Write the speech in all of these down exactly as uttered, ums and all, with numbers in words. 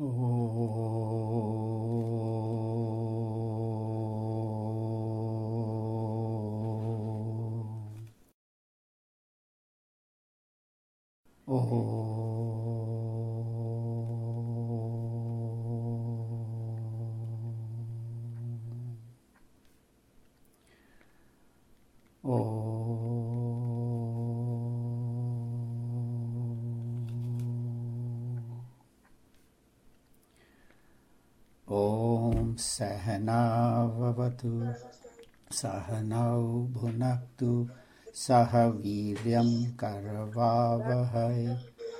Om Sahana Vavatu Sahanau Bhunaktu Sahaviryam Karavavahai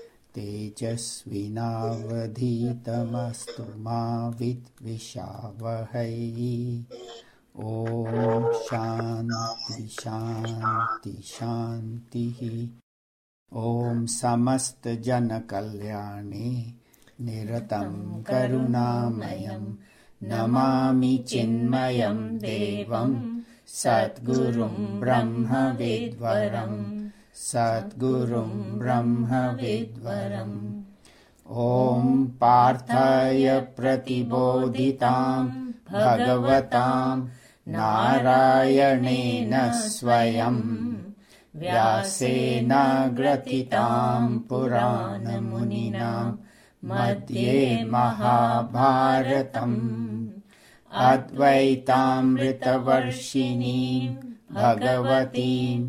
Tejasvinavadhitamastu ma vidvishavahai. Om Shanti Shanti Shanti. Om Samasta Jana Kalyani Niratam Karunamayam Namami Chinmayam Devam Satgurum Brahma Vidvaram Satgurum Brahma Vidvaram. Om Parthaya Pratibodhitam Bhagavatam Narayanena Swayam Vyasena Gratitam Purana Muninam Madhye Mahabharatam Advaitamritavarshinim Bhagavatim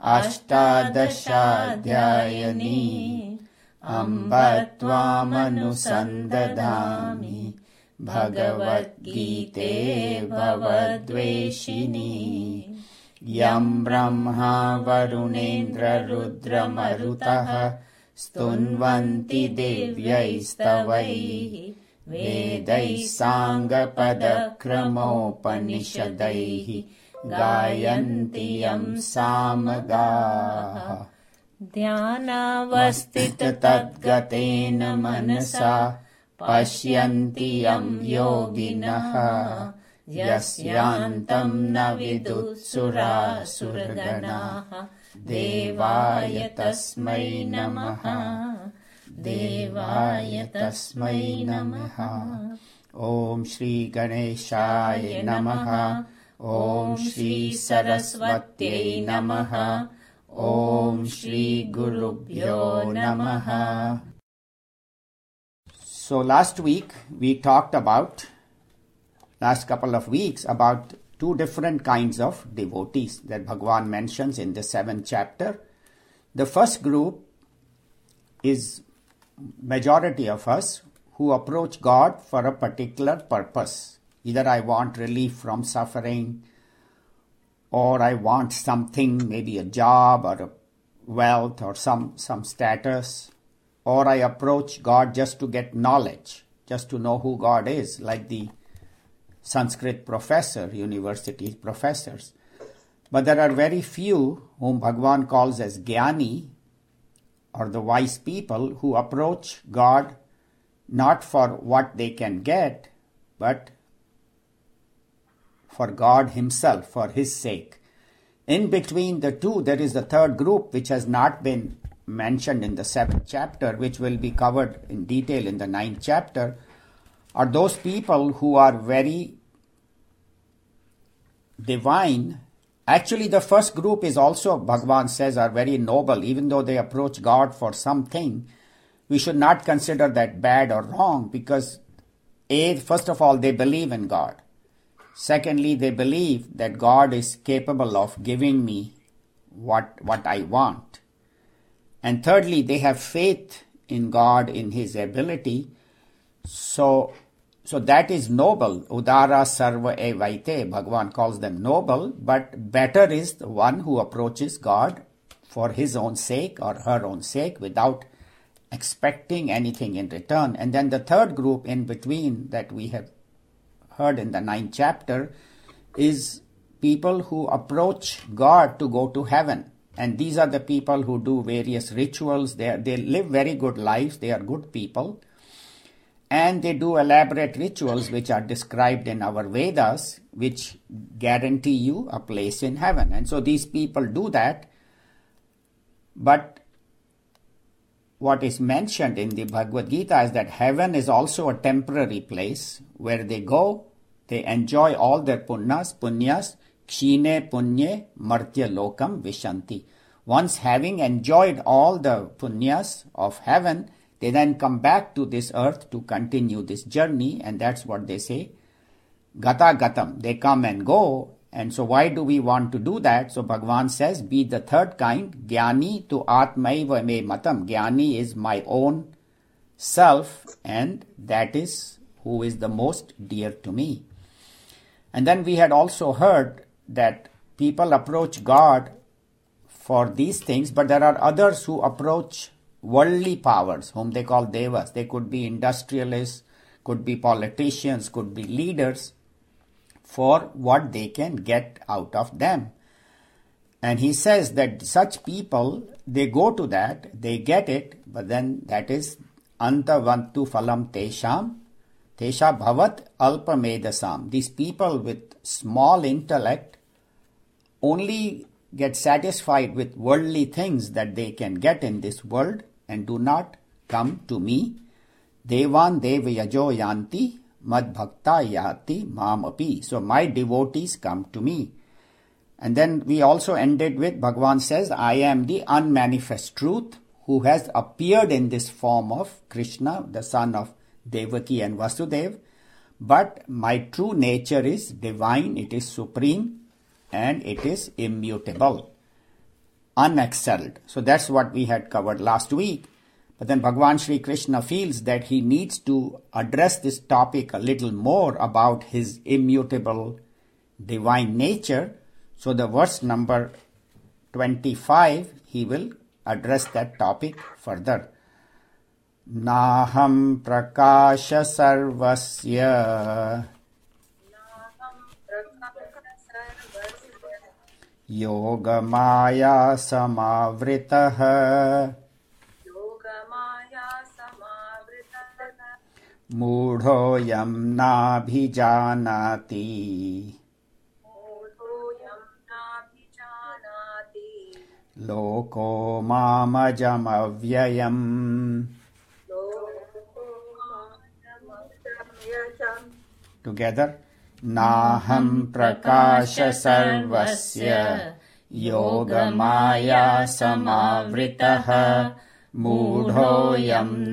Ashtadashadhyayani Amba Tvamanusandadami Bhagavad Gite Bhavadveshini. Yam Brahma Varunendra Rudra Marutaha Stunvanti Devyaistavaihi Vedai Sangha Padakramopanishadaihi Gayanti Yam Samagaha. Dhyanavastita Tadgatena Manasa Pashyanti Yam Yoginaha Yasyantam na vidutsura surganaha Devaya tasmai namaha Devaya tasmai namaha. Om Shri Ganeshaya namaha. Om Shri Saraswatyai namaha. Om Shri Gurubhyo namaha. So last week we talked about last couple of weeks about two different kinds of devotees that Bhagavan mentions in the seventh chapter. The first group is majority of us who approach God for a particular purpose. Either I want relief from suffering, or I want something, maybe a job or a wealth or some, some status, or I approach God just to get knowledge, just to know who God is, like the Sanskrit professor, university professors. But there are very few whom Bhagavan calls as Jnani, or the wise people, who approach God not for what they can get, but for God Himself, for His sake. In between the two, there is the third group which has not been mentioned in the seventh chapter, which will be covered in detail in the ninth chapter, are those people who are very divine. Actually, the first group is also, Bhagavan says, are very noble. Even though they approach God for something, we should not consider that bad or wrong, because A, first of all, they believe in God. Secondly, they believe that God is capable of giving me what, what I want. And thirdly, they have faith in God, in His ability. So, so that is noble. Udara sarva evaite. Bhagavan calls them noble, but better is the one who approaches God for his own sake or her own sake without expecting anything in return. And then the third group in between that we have heard in the ninth chapter is people who approach God to go to heaven. And these are the people who do various rituals. They, are, they live very good lives. They are good people. And they do elaborate rituals which are described in our Vedas, which guarantee you a place in heaven. And so these people do that. But what is mentioned in the Bhagavad Gita is that heaven is also a temporary place where they go, they enjoy all their punyas, punyas, kshine punye martya lokam vishanti. Once having enjoyed all the punyas of heaven, they then come back to this earth to continue this journey, and that's what they say. Gata gatam, they come and go. And so why do we want to do that? So Bhagavan says, be the third kind, Jnani tu atmaiva me matam. Jnani is my own self, and that is who is the most dear to me. And then we had also heard that people approach God for these things, but there are others who approach worldly powers, whom they call devas. They could be industrialists, could be politicians, could be leaders, for what they can get out of them. And he says that such people, they go to that, they get it, but then that is antavantu phalam tesham, tesha bhavat alpamedasam. These people with small intellect only get satisfied with worldly things that they can get in this world and do not come to me. Devan devayajo yanti mad bhakta yati mam api. So my devotees come to me. And then we also ended with, Bhagavan says, I am the unmanifest truth who has appeared in this form of Krishna, the son of Devaki and Vasudev. But my true nature is divine, it is supreme, and it is immutable, unexcelled. So that's what we had covered last week. But then Bhagavan Sri Krishna feels that he needs to address this topic a little more about his immutable divine nature. So the verse number twenty-five, he will address that topic further. Naham prakasha sarvasya yoga maya samavritah Mudhoyam nabhijanati Loko mamajam avyayam. Together. Naham prakasha sarvasya yoga maya samavritah Mudhoyam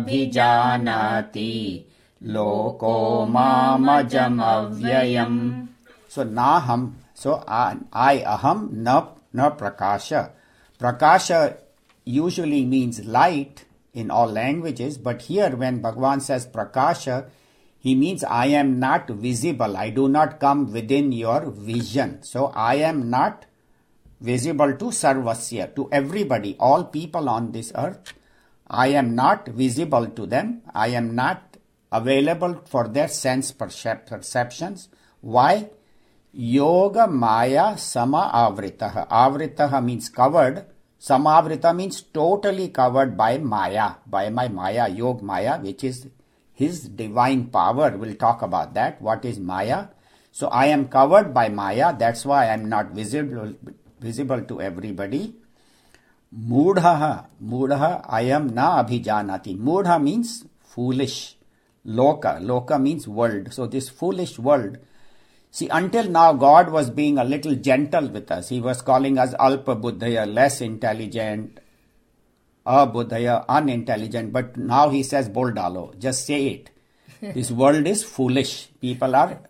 nabhijanati loko mamajam avyayam. So naham, so I, I aham na, na prakasha. Prakasha usually means light in all languages, but here when Bhagavan says prakasha, he means I am not visible. I do not come within your vision. So I am not visible to sarvasya, to everybody, all people on this earth. I am not visible to them. I am not available for their sense percep- perceptions. Why? Yoga maya sama avritaha. Avritaha means covered. Samavrita means totally covered by maya, by my maya, yog maya, which is his divine power. We'll talk about that. What is maya? So I am covered by maya. That's why I am not visible visible to everybody. Mudhaha, mudhaha, I am na abhijanati. Mudha means foolish. Loka, loka means world. So this foolish world. See, until now God was being a little gentle with us. He was calling us alpa buddhaya, less intelligent, abuddhaya, unintelligent. But now he says, bol dalo, just say it. This world is foolish. People are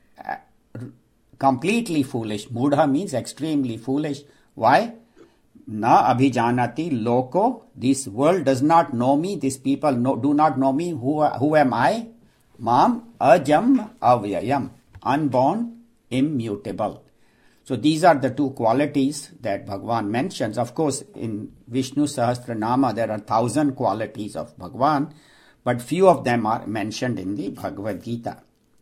completely foolish. Mudha means extremely foolish. Why? Na abhijanati loko. This world does not know me. These people know, do not know me. Who, who am I? Mam ajam avyayam. Unborn, immutable. So these are the two qualities that Bhagavan mentions. Of course, in Vishnu Sahasranama, there are thousand qualities of Bhagavan, but few of them are mentioned in the Bhagavad Gita.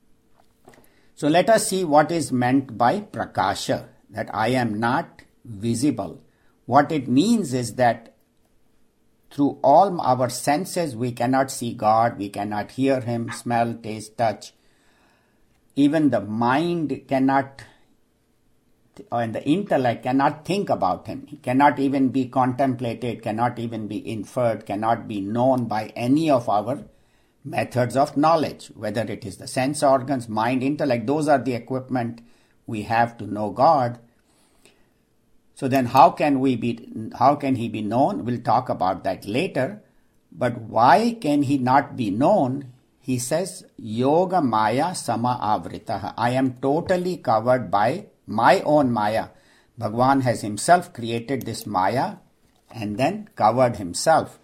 So let us see what is meant by prakasha, that I am not visible. What it means is that through all our senses we cannot see God, we cannot hear Him, smell, taste, touch. Even the mind cannot and the intellect cannot think about him. He cannot even be contemplated, cannot even be inferred, cannot be known by any of our methods of knowledge, whether it is the sense organs, mind, intellect. Those are the equipment we have to know God. So then how can we be, how can he be known? We'll talk about that later. But why can he not be known? He says, Yoga Maya Sama Avritaha. I am totally covered by my own Maya. Bhagavan has himself created this Maya and then covered himself.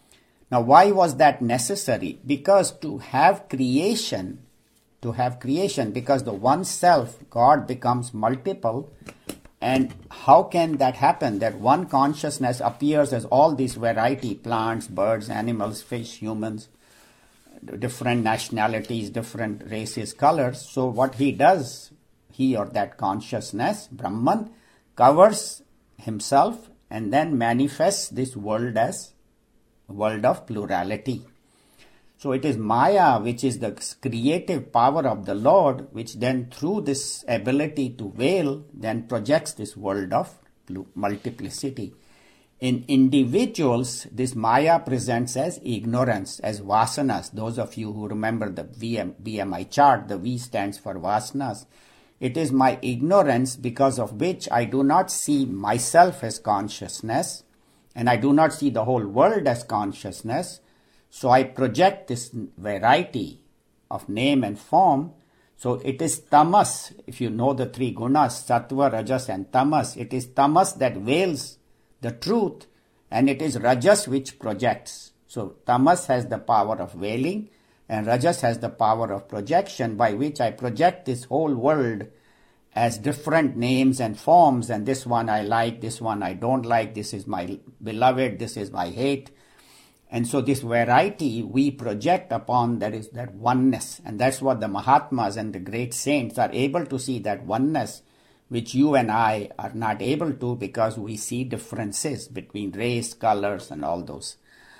Now why was that necessary? Because to have creation, to have creation, because the one self, God, becomes multiple. And how can that happen? That one consciousness appears as all these variety, plants, birds, animals, fish, humans, different nationalities, different races, colors. So what he does, he or that consciousness, Brahman, covers himself and then manifests this world as a world of plurality. So it is Maya, which is the creative power of the Lord, which then through this ability to veil, then projects this world of multiplicity. In individuals, this Maya presents as ignorance, as vasanas. Those of you who remember the B M I chart, the V stands for vasanas. It is my ignorance because of which I do not see myself as consciousness, and I do not see the whole world as consciousness. So I project this variety of name and form. So it is tamas, if you know the three gunas, sattva, rajas and tamas. It is tamas that veils the truth, and it is rajas which projects. So tamas has the power of veiling and rajas has the power of projection, by which I project this whole world as different names and forms, and this one I like, this one I don't like, this is my beloved, this is my hate. And so this variety we project upon, that is that oneness. And that's what the Mahatmas and the great saints are able to see, that oneness which you and I are not able to, because we see differences between race, colors and all those.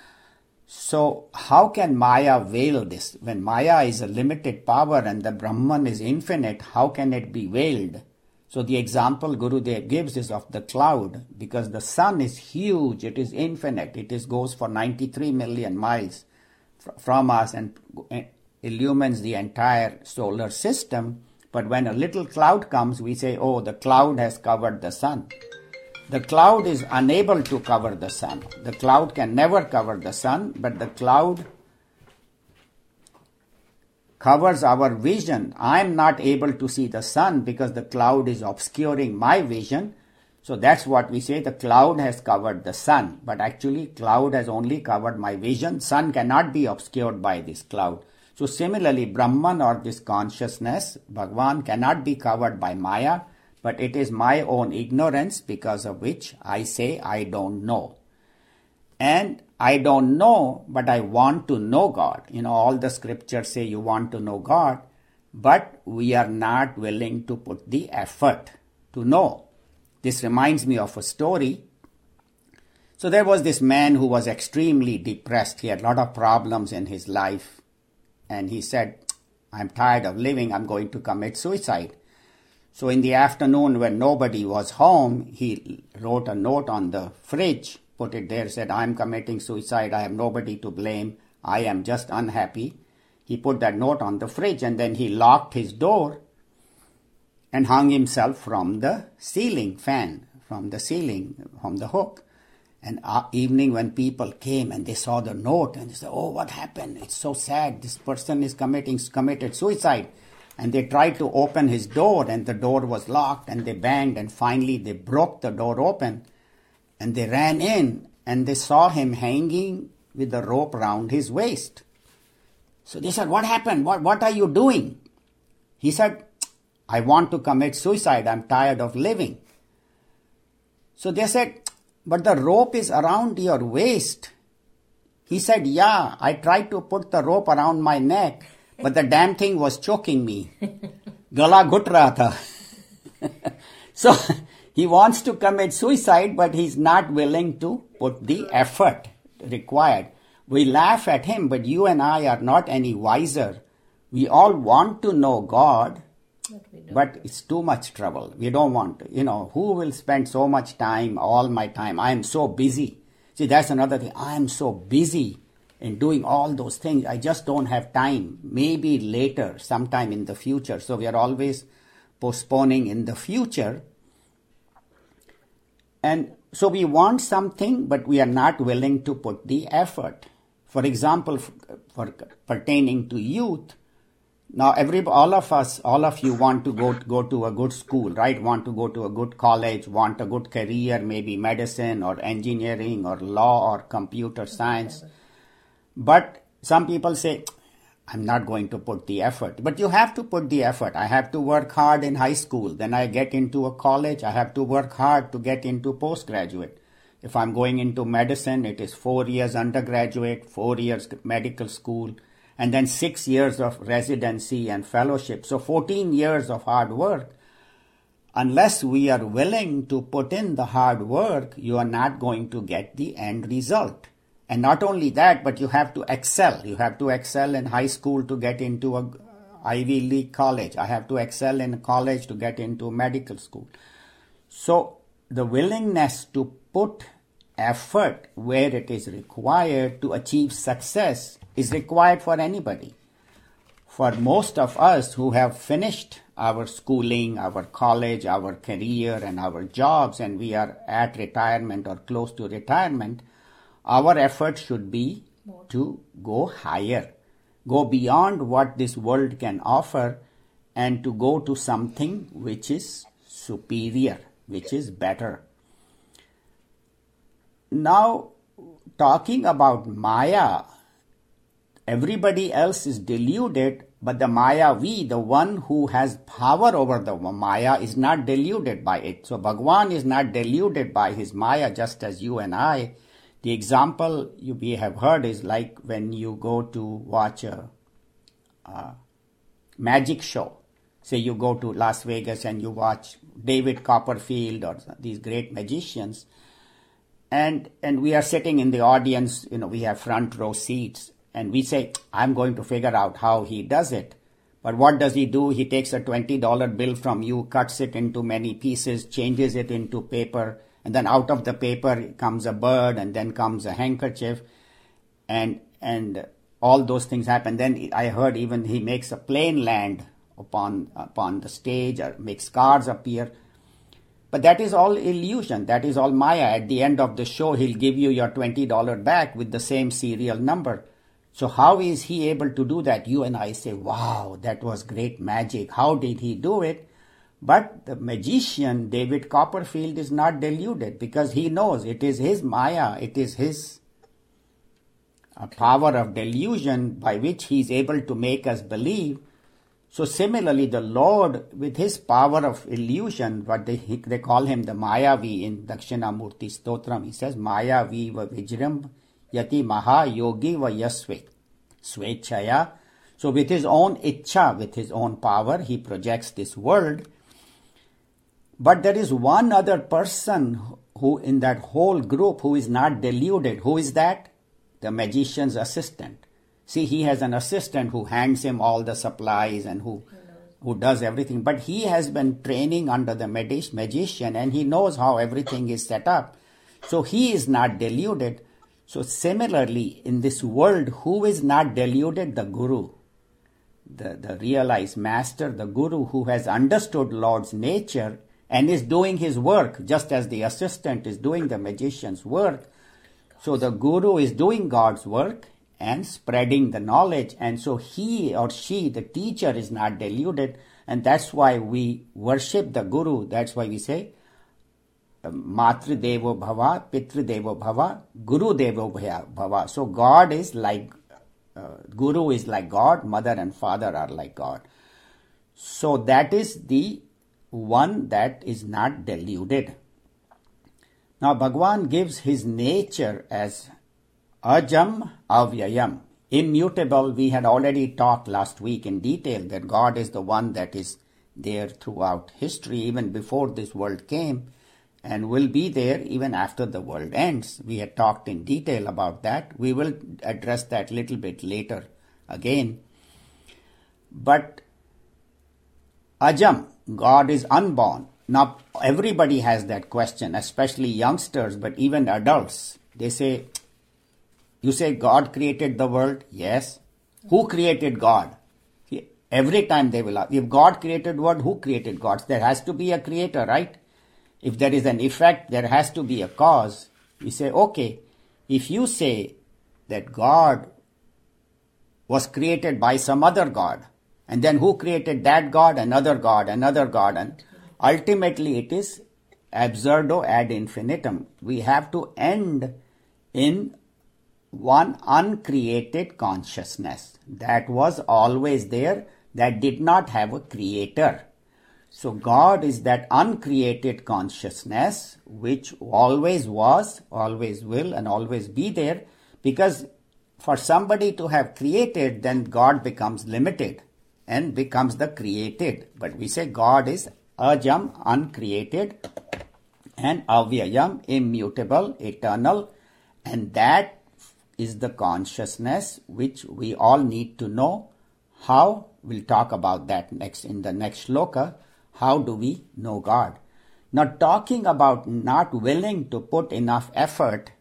So how can Maya veil this? When Maya is a limited power and the Brahman is infinite, how can it be veiled? So the example Gurudev gives is of the cloud, because the sun is huge, it is infinite, it is goes for ninety-three million miles fr- from us and illumines the entire solar system. But when a little cloud comes, we say, oh, the cloud has covered the sun. The cloud is unable to cover the sun. The cloud can never cover the sun, but the cloud covers our vision. I am not able to see the sun because the cloud is obscuring my vision. So that's what we say, the cloud has covered the sun. But actually, cloud has only covered my vision. Sun cannot be obscured by this cloud. So similarly, Brahman or this consciousness, Bhagavan, cannot be covered by Maya, but it is my own ignorance because of which I say I don't know. And I don't know, but I want to know God. You know, all the scriptures say you want to know God, but we are not willing to put the effort to know. This reminds me of a story. So there was this man who was extremely depressed. He had a lot of problems in his life. And he said, I'm tired of living, I'm going to commit suicide. So in the afternoon when nobody was home, he wrote a note on the fridge, put it there, said, I'm committing suicide, I have nobody to blame, I am just unhappy. He put that note on the fridge and then he locked his door and hung himself from the ceiling fan, from the ceiling, from the hook. And uh, evening when people came and they saw the note and they said, oh, what happened? It's so sad. This person is committing committed suicide. And they tried to open his door and the door was locked and they banged and finally they broke the door open and they ran in and they saw him hanging with the rope around his waist. So they said, what happened? What, what are you doing? He said, I want to commit suicide. I'm tired of living. So they said, but the rope is around your waist. He said, yeah, I tried to put the rope around my neck, but the damn thing was choking me. Gala gut raha tha. So he wants to commit suicide, but he's not willing to put the effort required. We laugh at him, but you and I are not any wiser. We all want to know God, But, we don't but do. it's too much trouble. We don't want to. You know, who will spend so much time, all my time? I am so busy. See, that's another thing. I am so busy in doing all those things. I just don't have time. Maybe later, sometime in the future. So we are always postponing in the future. And so we want something, but we are not willing to put the effort. For example, for pertaining to youth, now every all of us, all of you want to go go to a good school, right? Want to go to a good college, want a good career, maybe medicine or engineering or law or computer science. But some people say, I'm not going to put the effort. But you have to put the effort. I have to work hard in high school. Then I get into a college. I have to work hard to get into postgraduate. If I'm going into medicine, it is four years undergraduate, four years medical school, and then six years of residency and fellowship. So fourteen years of hard work. Unless we are willing to put in the hard work, you are not going to get the end result. And not only that, but you have to excel. You have to excel in high school to get into a Ivy League college. I have to excel in college to get into medical school. So the willingness to put effort where it is required to achieve success is required for anybody. For most of us who have finished our schooling, our college, our career, and our jobs, and we are at retirement or close to retirement, our effort should be to go higher, go beyond what this world can offer, and to go to something which is superior, which is better. Now, talking about Maya, everybody else is deluded, but the Mayavi, the one who has power over the Maya, is not deluded by it. So Bhagwan is not deluded by his Maya, just as you and I. The example you we have heard is like when you go to watch a, a magic show. Say you go to Las Vegas and you watch David Copperfield or these great magicians. And and we are sitting in the audience, you know, we have front row seats. And we say, I'm going to figure out how he does it. But what does he do? He takes a twenty dollar bill from you, cuts it into many pieces, changes it into paper. And then out of the paper comes a bird, and then comes a handkerchief, and and all those things happen. Then I heard even he makes a plane land upon upon the stage, or makes cars appear. But that is all illusion. That is all Maya. At the end of the show, he'll give you your twenty dollars back with the same serial number. So how is he able to do that? You and I say, wow, that was great magic. How did he do it? But the magician, David Copperfield, is not deluded because he knows it is his Maya, it is his uh, power of delusion by which he is able to make us believe. So similarly, the Lord, with his power of illusion, what they, they call him the Mayavi in Dakshinamurti Stotram, he says, Mayavi va vijram yati maha yogi va yasve swechaya. So with his own ichcha, with his own power, he projects this world. But there is one other person who in that whole group who is not deluded. Who is that? The magician's assistant. See, he has an assistant who hands him all the supplies and who, who does everything. But he has been training under the magi- magician and he knows how everything is set up. So he is not deluded. So similarly, in this world, who is not deluded? The Guru. The, the realized master, the Guru who has understood Lord's nature and is doing his work just as the assistant is doing the magician's work. So the Guru is doing God's work and spreading the knowledge. And so he or she, the teacher, is not deluded. And that's why we worship the Guru. That's why we say, Matri Devo Bhava, Pitri Devo Bhava, Guru Devo Bhava. So God is like, uh, Guru is like God, mother and father are like God. So that is the one that is not deluded. Now Bhagwan gives his nature as Ajam Avyayam, immutable. We had already talked last week in detail that God is the one that is there throughout history, even before this world came, and will be there even after the world ends. We had talked in detail about that. We will address that a little bit later again. But Ajam, God is unborn. Now, everybody has that question, especially youngsters, but even adults. They say, you say God created the world? Yes. Who created God? Every time they will ask, if God created world, who created God? There has to be a creator, right? If there is an effect, there has to be a cause. We say, okay, if you say that God was created by some other God, and then who created that God, another God, another God, and ultimately it is absurdo ad infinitum. We have to end in one uncreated consciousness that was always there, that did not have a creator. So God is that uncreated consciousness which always was, always will, and always be there, because for somebody to have created, then God becomes limited and becomes the created. But we say God is ajam, uncreated, and avyayam, immutable, eternal, and that is the consciousness which we all need to know. How? We'll talk about that next in the next shloka. How do we know God? Now, talking about not willing to put enough effort,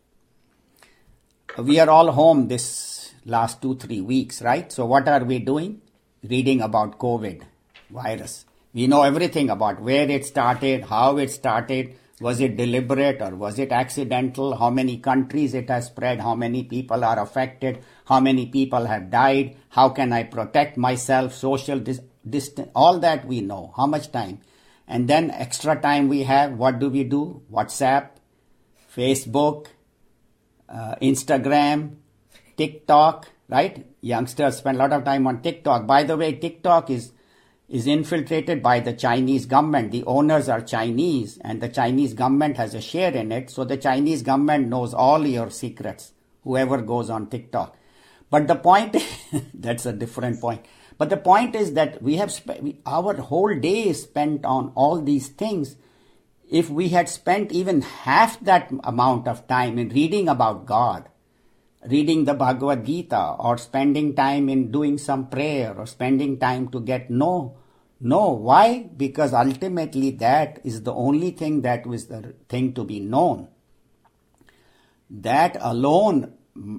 we are all home this last two, three weeks, right? So what are we doing? Reading about COVID virus. We know everything about where it started, how it started, was it deliberate or was it accidental, how many countries it has spread, how many people are affected, how many people have died, how can I protect myself, social dis- distance, all that we know, how much time. And then extra time we have, what do we do? WhatsApp, Facebook, uh, Instagram, TikTok, right? Youngsters spend a lot of time on TikTok. By the way, TikTok is is infiltrated by the Chinese government. The owners are Chinese and the Chinese government has a share in it. So the Chinese government knows all your secrets, whoever goes on TikTok. But the point, that's a different point. But the point is that we have sp- we, our whole day is spent on all these things. If we had spent even half that amount of time in reading about God, reading the Bhagavad Gita, or spending time in doing some prayer, or spending time to get know. No, why? Because ultimately that is the only thing that was the thing to be known. That alone,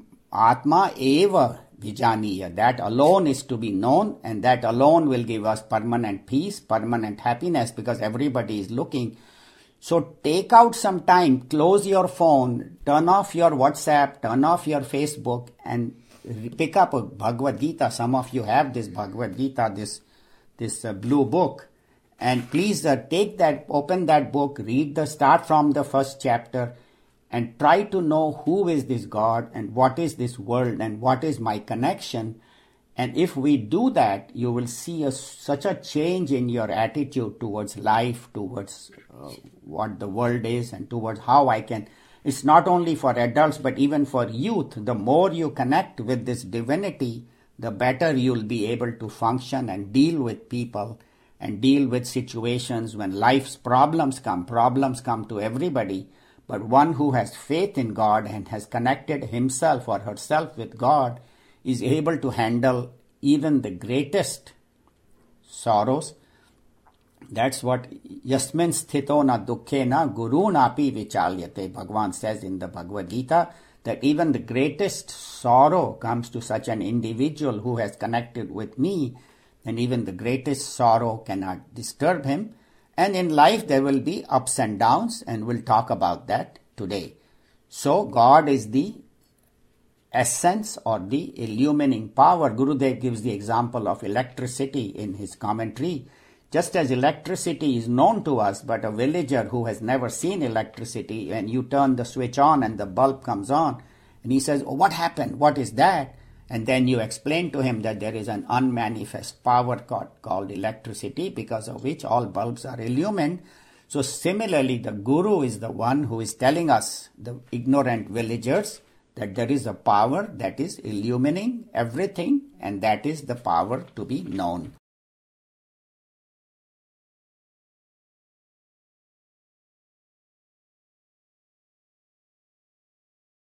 Atma eva vijaniya, that alone is to be known, and that alone will give us permanent peace, permanent happiness, because everybody is looking. So take out some time, close your phone, turn off your WhatsApp, turn off your Facebook, and pick up a Bhagavad Gita. Some of you have this Bhagavad Gita, this this uh, blue book. And please uh, take that, open that book, read the, start from the first chapter, and try to know who is this God, and what is this world, and what is my connection. And if we do that, you will see a, such a change in your attitude towards life, towards uh, what the world is, and towards how I can. It's not only for adults, but even for youth. The more you connect with this divinity, the better you'll be able to function and deal with people and deal with situations when life's problems come. Problems come to everybody. But one who has faith in God and has connected himself or herself with God is able to handle even the greatest sorrows. That's what yasmin sthito na dukkhe na guru napi vichalyate. Bhagavan says in the Bhagavad Gita that even the greatest sorrow comes to such an individual who has connected with me, and even the greatest sorrow cannot disturb him. And in life there will be ups and downs, and we'll talk about that today. So God is the essence or the illumining power. Gurudev gives the example of electricity in his commentary. Just as electricity is known to us, but a villager who has never seen electricity, when you turn the switch on and the bulb comes on, and he says, oh, what happened? What is that? And then you explain to him that there is an unmanifest power called, called electricity, because of which all bulbs are illumined. So similarly, the Guru is the one who is telling us, the ignorant villagers, that there is a power that is illumining everything, and that is the power to be known.